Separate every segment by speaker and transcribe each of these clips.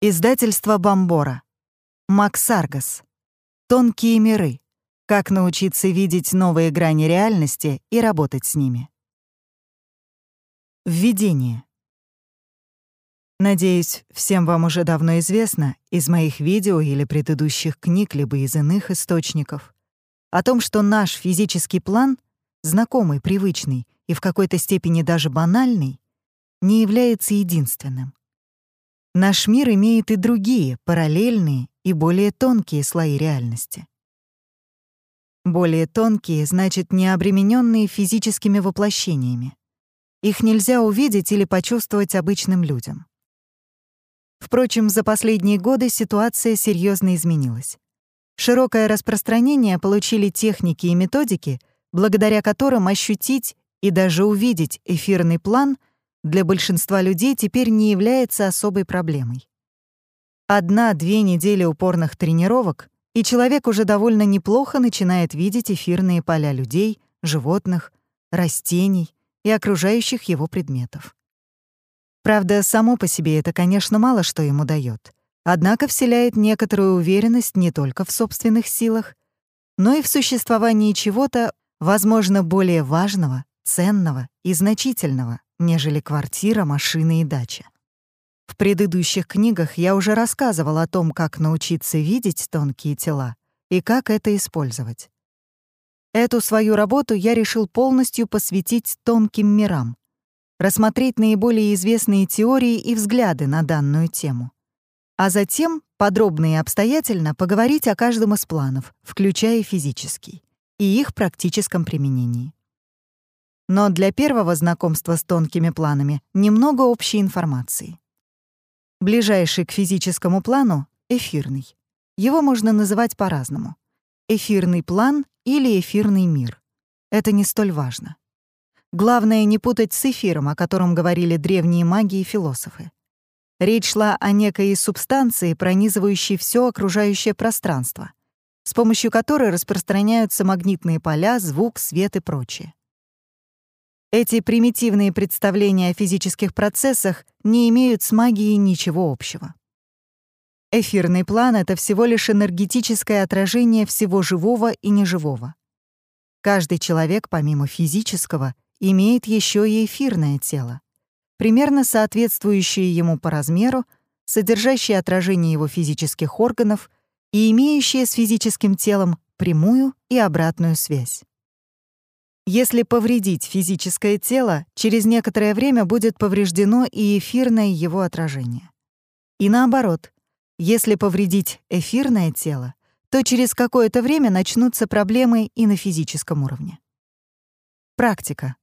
Speaker 1: Издательство Бомбора. Макс Аргас. Тонкие миры. Как научиться видеть новые грани реальности и работать с ними. Введение. Надеюсь, всем вам уже давно известно из моих видео или предыдущих книг, либо из иных источников, о том, что наш физический план, знакомый, привычный и в какой-то степени даже банальный, не является единственным. Наш мир имеет и другие, параллельные и более тонкие слои реальности. Более тонкие значит не обремененные физическими воплощениями. Их нельзя увидеть или почувствовать обычным людям. Впрочем, за последние годы ситуация серьезно изменилась. Широкое распространение получили техники и методики, благодаря которым ощутить и даже увидеть эфирный план для большинства людей теперь не является особой проблемой. 1-2 недели упорных тренировок, и человек уже довольно неплохо начинает видеть эфирные поля людей, животных, растений и окружающих его предметов. Правда, само по себе это, конечно, мало что ему даёт, однако вселяет некоторую уверенность не только в собственных силах, но и в существовании чего-то, возможно, более важного, ценного и значительного, нежели квартира, машина и дача. В предыдущих книгах я уже рассказывал о том, как научиться видеть тонкие тела и как это использовать. Эту свою работу я решил полностью посвятить тонким мирам, рассмотреть наиболее известные теории и взгляды на данную тему, а затем подробно и обстоятельно поговорить о каждом из планов, включая физический, и их практическом применении. Но для первого знакомства с тонкими планами немного общей информации. Ближайший к физическому плану — эфирный. Его можно называть по-разному. Эфирный план или эфирный мир. Это не столь важно. Главное не путать с эфиром, о котором говорили древние маги и философы. Речь шла о некой субстанции, пронизывающей все окружающее пространство, с помощью которой распространяются магнитные поля, звук, свет и прочее. Эти примитивные представления о физических процессах не имеют с магией ничего общего. Эфирный план — это всего лишь энергетическое отражение всего живого и неживого. Каждый человек, помимо физического, имеет еще и эфирное тело, примерно соответствующее ему по размеру, содержащее отражение его физических органов и имеющее с физическим телом прямую и обратную связь. Если повредить физическое тело, через некоторое время будет повреждено и эфирное его отражение. И наоборот, если повредить эфирное тело, то через какое-то время начнутся проблемы и на физическом уровне. Практика.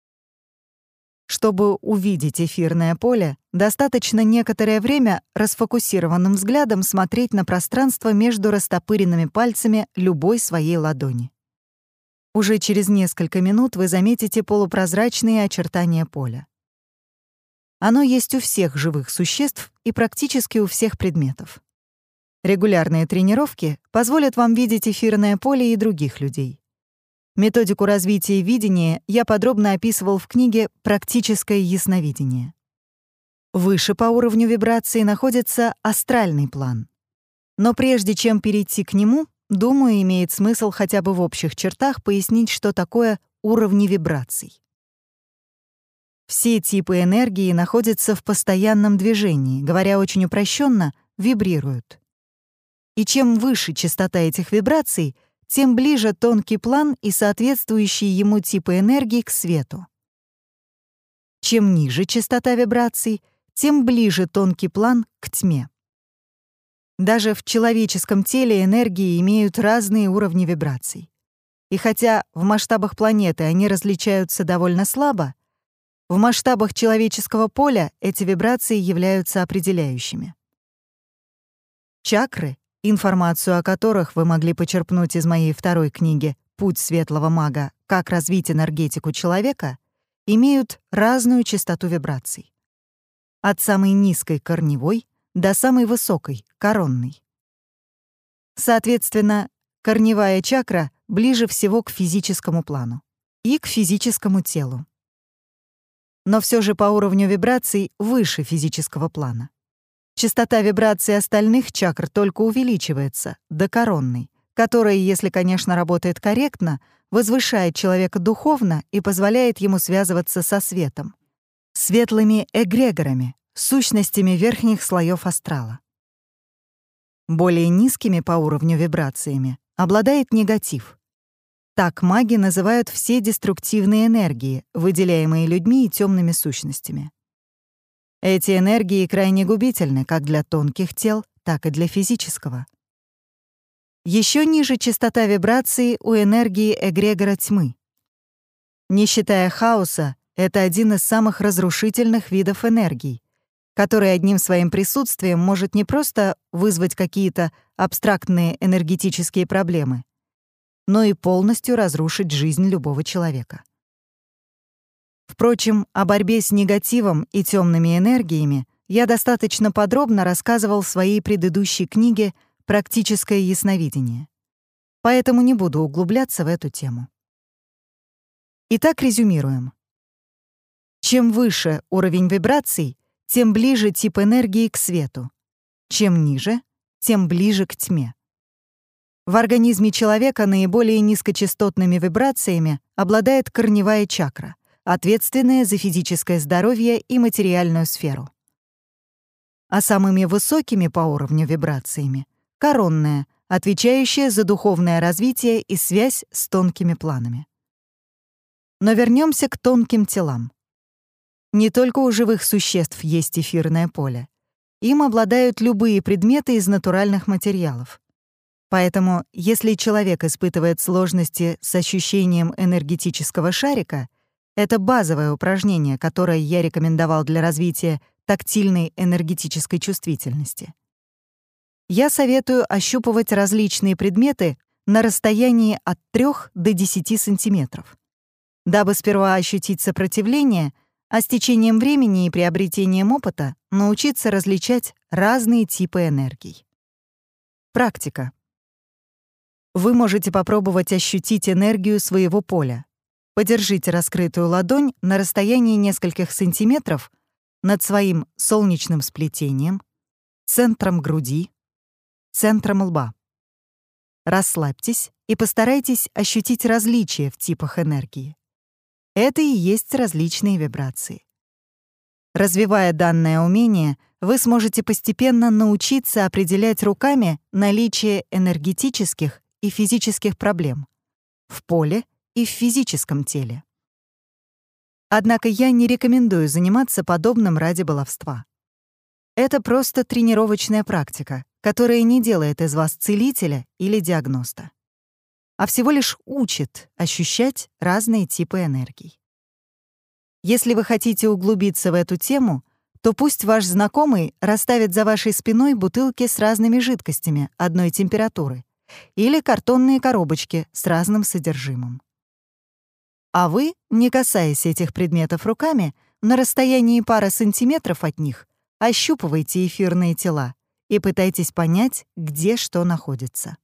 Speaker 1: Чтобы увидеть эфирное поле, достаточно некоторое время расфокусированным взглядом смотреть на пространство между растопыренными пальцами любой своей ладони. Уже через несколько минут вы заметите полупрозрачные очертания поля. Оно есть у всех живых существ и практически у всех предметов. Регулярные тренировки позволят вам видеть эфирное поле и других людей. Методику развития видения я подробно описывал в книге «Практическое ясновидение». Выше по уровню вибрации находится астральный план. Но прежде чем перейти к нему, думаю, имеет смысл хотя бы в общих чертах пояснить, что такое уровни вибраций. Все типы энергии находятся в постоянном движении, говоря очень упрощенно, вибрируют. И чем выше частота этих вибраций, тем ближе тонкий план и соответствующие ему типы энергии к свету. Чем ниже частота вибраций, тем ближе тонкий план к тьме. Даже в человеческом теле энергии имеют разные уровни вибраций. И хотя в масштабах планеты они различаются довольно слабо, в масштабах человеческого поля эти вибрации являются определяющими. Чакры, информацию о которых вы могли почерпнуть из моей второй книги «Путь светлого мага. Как развить энергетику человека», имеют разную частоту вибраций. От самой низкой корневой до самой высокой, коронной. Соответственно, корневая чакра ближе всего к физическому плану и к физическому телу. Но все же по уровню вибраций выше физического плана. Частота вибраций остальных чакр только увеличивается до коронной, которая, если, конечно, работает корректно, возвышает человека духовно и позволяет ему связываться со светом, светлыми эгрегорами, сущностями верхних слоев астрала. Более низкими по уровню вибрациями обладает негатив. Так маги называют все деструктивные энергии, выделяемые людьми и темными сущностями. Эти энергии крайне губительны как для тонких тел, так и для физического. Еще ниже частота вибрации у энергии эгрегора тьмы. Не считая хаоса, это один из самых разрушительных видов энергий, который одним своим присутствием может не просто вызвать какие-то абстрактные энергетические проблемы, но и полностью разрушить жизнь любого человека. Впрочем, о борьбе с негативом и темными энергиями я достаточно подробно рассказывал в своей предыдущей книге «Практическое ясновидение», поэтому не буду углубляться в эту тему. Итак, резюмируем. Чем выше уровень вибраций, тем ближе тип энергии к свету. Чем ниже, тем ближе к тьме. В организме человека наиболее низкочастотными вибрациями обладает корневая чакра, ответственная за физическое здоровье и материальную сферу. А самыми высокими по уровню вибрациями — коронная, отвечающая за духовное развитие и связь с тонкими планами. Но вернемся к тонким телам. Не только у живых существ есть эфирное поле. Им обладают любые предметы из натуральных материалов. Поэтому, если человек испытывает сложности с ощущением энергетического шарика, это базовое упражнение, которое я рекомендовал для развития тактильной энергетической чувствительности. Я советую ощупывать различные предметы на расстоянии от 3 до 10 сантиметров, дабы сперва ощутить сопротивление, а с течением времени и приобретением опыта научиться различать разные типы энергий. Практика. Вы можете попробовать ощутить энергию своего поля. Подержите раскрытую ладонь на расстоянии нескольких сантиметров над своим солнечным сплетением, центром груди, центром лба. Расслабьтесь и постарайтесь ощутить различия в типах энергии. Это и есть различные вибрации. Развивая данное умение, вы сможете постепенно научиться определять руками наличие энергетических и физических проблем в поле и в физическом теле. Однако я не рекомендую заниматься подобным ради баловства. Это просто тренировочная практика, которая не делает из вас целителя или диагноста, а всего лишь учит ощущать разные типы энергий. Если вы хотите углубиться в эту тему, то пусть ваш знакомый расставит за вашей спиной бутылки с разными жидкостями одной температуры или картонные коробочки с разным содержимым. А вы, не касаясь этих предметов руками, на расстоянии пары сантиметров от них ощупывайте эфирные тела и пытайтесь понять, где что находится.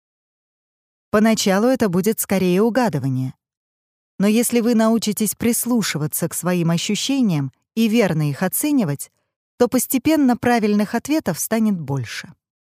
Speaker 1: Поначалу это будет скорее угадывание. Но если вы научитесь прислушиваться к своим ощущениям и верно их оценивать, то постепенно правильных ответов станет больше.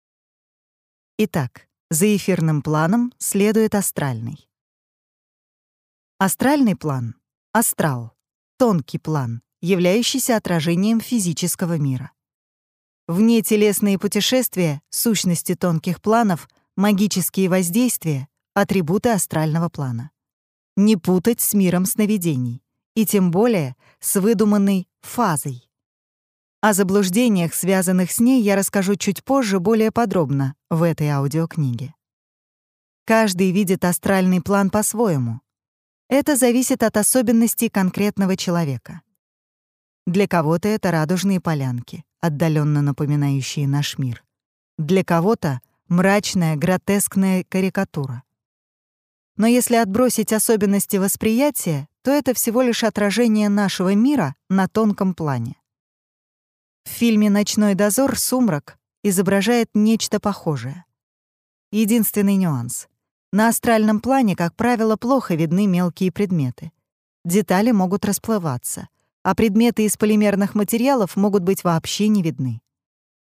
Speaker 1: Итак, за эфирным планом следует астральный. Астральный план — астрал, тонкий план, являющийся отражением физического мира. Внетелесные путешествия, сущности тонких планов, магические воздействия — атрибуты астрального плана. Не путать с миром сновидений, и тем более с выдуманной фазой. О заблуждениях, связанных с ней, я расскажу чуть позже более подробно в этой аудиокниге. Каждый видит астральный план по-своему. Это зависит от особенностей конкретного человека. Для кого-то это радужные полянки, отдаленно напоминающие наш мир. Для кого-то — мрачная, гротескная карикатура. Но если отбросить особенности восприятия, то это всего лишь отражение нашего мира на тонком плане. В фильме «Ночной дозор» сумрак изображает нечто похожее. Единственный нюанс. На астральном плане, как правило, плохо видны мелкие предметы. Детали могут расплываться, а предметы из полимерных материалов могут быть вообще не видны.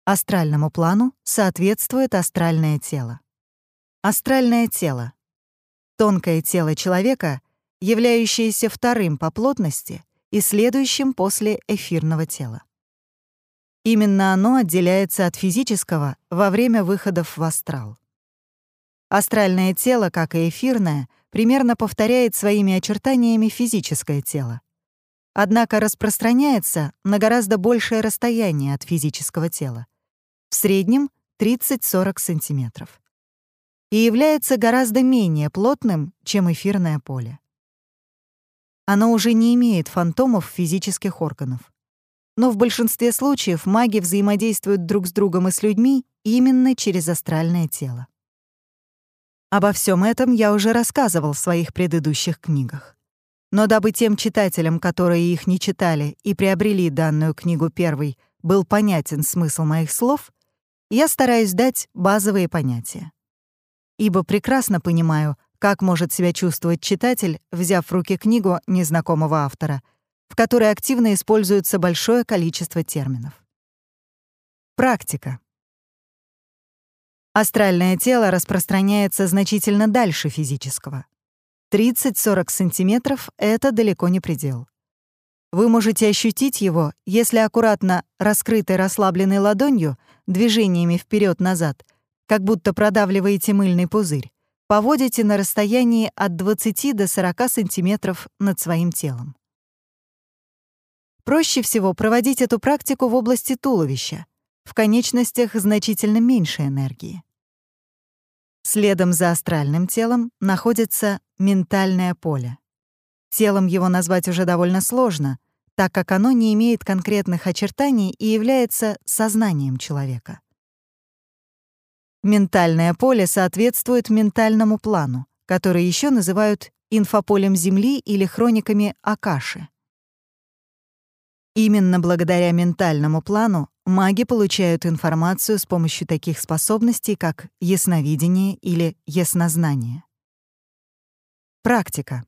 Speaker 1: Астральному плану соответствует астральное тело. Астральное тело — тонкое тело человека, являющееся вторым по плотности и следующим после эфирного тела. Именно оно отделяется от физического во время выходов в астрал. Астральное тело, как и эфирное, примерно повторяет своими очертаниями физическое тело, однако распространяется на гораздо большее расстояние от физического тела, в среднем 30-40 сантиметров, и является гораздо менее плотным, чем эфирное поле. Оно уже не имеет фантомов физических органов. Но в большинстве случаев маги взаимодействуют друг с другом и с людьми именно через астральное тело. Обо всем этом я уже рассказывал в своих предыдущих книгах. Но дабы тем читателям, которые их не читали и приобрели данную книгу первой, был понятен смысл моих слов, я стараюсь дать базовые понятия. Ибо прекрасно понимаю, как может себя чувствовать читатель, взяв в руки книгу незнакомого автора, в которой активно используется большое количество терминов. Практика. Астральное тело распространяется значительно дальше физического. 30-40 сантиметров — это далеко не предел. Вы можете ощутить его, если аккуратно раскрытой расслабленной ладонью, движениями вперед-назад, как будто продавливаете мыльный пузырь, поводите на расстоянии от 20 до 40 сантиметров над своим телом. Проще всего проводить эту практику в области туловища, в конечностях значительно меньше энергии. Следом за астральным телом находится ментальное поле. Телом его назвать уже довольно сложно, так как оно не имеет конкретных очертаний и является сознанием человека. Ментальное поле соответствует ментальному плану, который еще называют инфополем Земли или хрониками Акаши. Именно благодаря ментальному плану маги получают информацию с помощью таких способностей, как ясновидение или яснознание. Практика.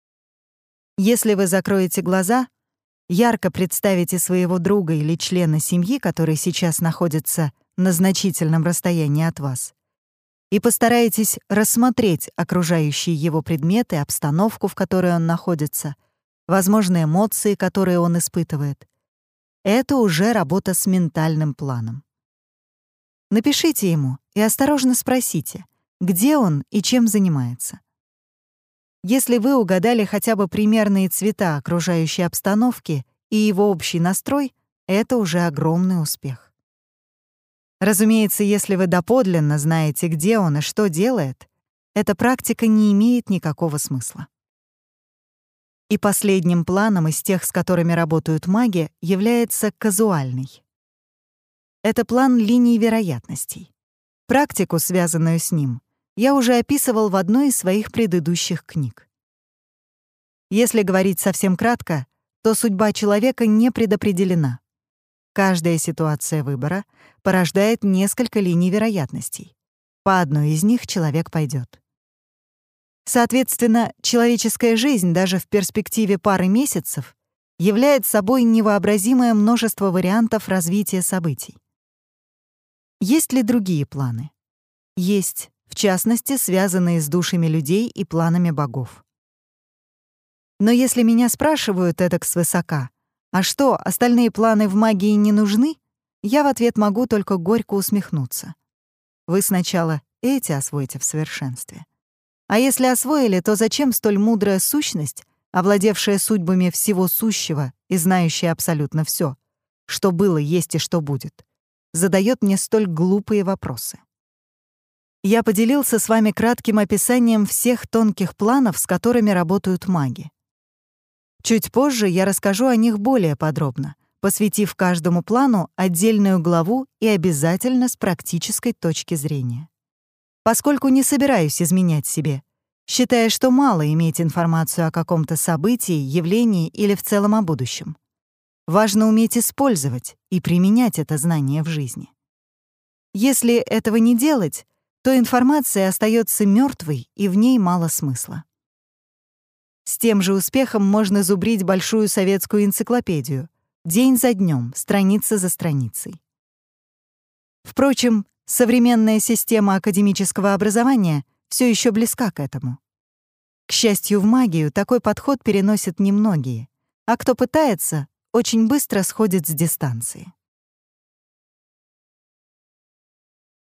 Speaker 1: Если вы закроете глаза, ярко представите своего друга или члена семьи, который сейчас находится на значительном расстоянии от вас, и постарайтесь рассмотреть окружающие его предметы, обстановку, в которой он находится, возможные эмоции, которые он испытывает. Это уже работа с ментальным планом. Напишите ему и осторожно спросите, где он и чем занимается. Если вы угадали хотя бы примерные цвета окружающей обстановки и его общий настрой, это уже огромный успех. Разумеется, если вы доподлинно знаете, где он и что делает, эта практика не имеет никакого смысла. И последним планом из тех, с которыми работают маги, является казуальный. Это план линий вероятностей. Практику, связанную с ним, я уже описывал в одной из своих предыдущих книг. Если говорить совсем кратко, то судьба человека не предопределена. Каждая ситуация выбора порождает несколько линий вероятностей. По одной из них человек пойдет. Соответственно, человеческая жизнь даже в перспективе пары месяцев является собой невообразимое множество вариантов развития событий. Есть ли другие планы? Есть, в частности, связанные с душами людей и планами богов. Но если меня спрашивают эдак свысока, а что, остальные планы в магии не нужны? Я в ответ могу только горько усмехнуться. Вы сначала эти освойте в совершенстве. А если освоили, то зачем столь мудрая сущность, овладевшая судьбами всего сущего и знающая абсолютно все, что было, есть и что будет, задает мне столь глупые вопросы? Я поделился с вами кратким описанием всех тонких планов, с которыми работают маги. Чуть позже я расскажу о них более подробно, посвятив каждому плану отдельную главу и обязательно с практической точки зрения. Поскольку не собираюсь изменять себе, считая, что мало иметь информацию о каком-то событии, явлении или в целом о будущем. Важно уметь использовать и применять это знание в жизни. Если этого не делать, то информация остается мертвой и в ней мало смысла. С тем же успехом можно зубрить большую советскую энциклопедию, день за днем, страница за страницей. Впрочем, современная система академического образования все еще близка к этому. К счастью, в магию такой подход переносят немногие, а кто пытается, очень быстро сходит с дистанции.